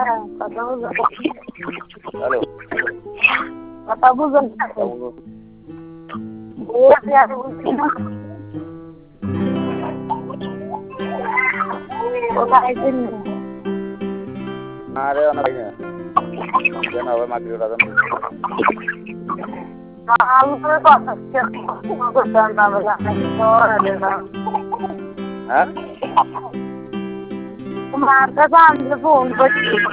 Halo. Kata buzon. Buat ya buzon. Oke izin. Ada anak ini. Jangan awal mati orang. Aku tuh kok aku tambah ada. Hah? Kemarin kan telepon